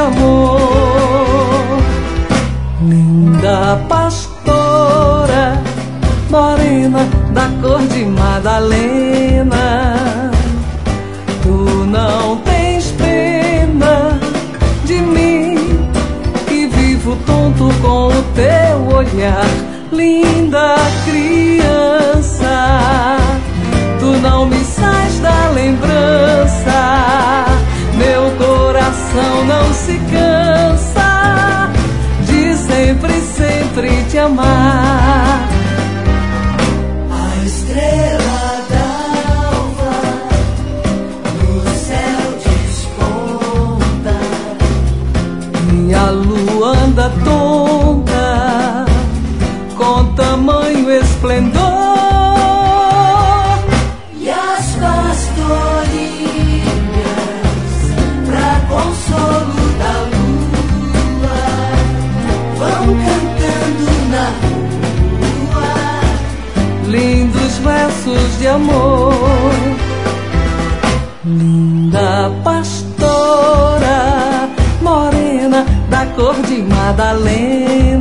amor. Linda pastora, morena da cor de Madalena, tu não tens pena de mim, que vivo tonto com o teu olhar. Linda criança, tu não me sais da lembrança, meu coração não se cansa de sempre, sempre te amar. A estrela d'alva no céu desponta, e a lua anda tonta com tamanho esplendor. e as pastorinhas, pra consolo da lua, vão cantando na rua Lindos versos de amor. Linda pastora, morena da cor de Madalena,